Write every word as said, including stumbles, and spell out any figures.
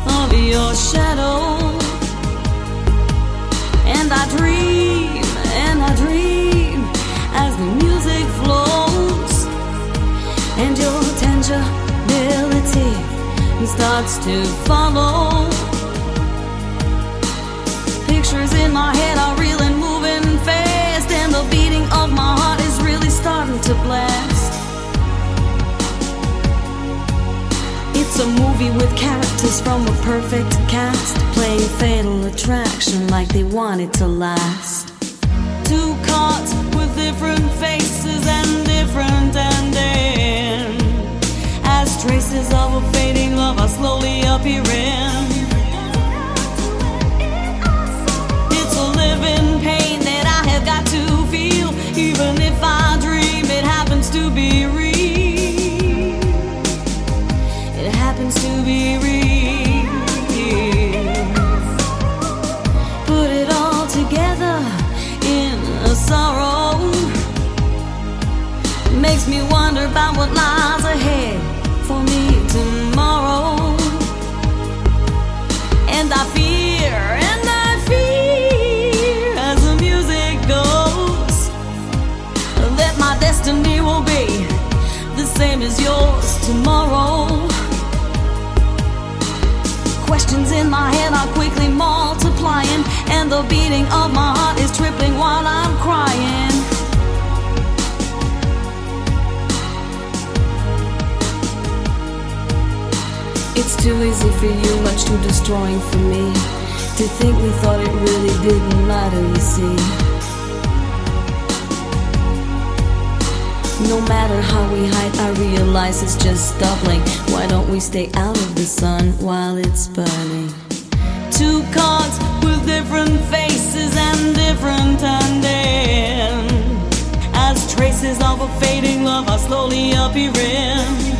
of your shadow. And I dream, and I dream as the music flows, and your tangibility starts to follow. Pictures in my head are real and moving fast, and the beating of my heart is really starting to blast. It's a movie with characters from a perfect cast, playing Fatal Attraction like they want it to last. Two cards with different faces and different endings, as traces of a fading love are slowly appearing. It's a living pain that I have got to feel, even if I dream it happens to be real. It happens to be real. Put it all together in a sorrow. Makes me wonder about what lies ahead for me tomorrow. And I fear, and I fear as the music goes, that my destiny will be the same as yours tomorrow. Questions in my head are quickly multiplying, and the beating of my heart is tripling while I'm crying. It's too easy for you, much too destroying for me, to think we thought it really didn't matter, you see. No matter how we hide, I realize it's just doubling. Why don't we stay out of the sun while it's burning? Two cards with different faces and different endings, as traces of a fading love are slowly appearing.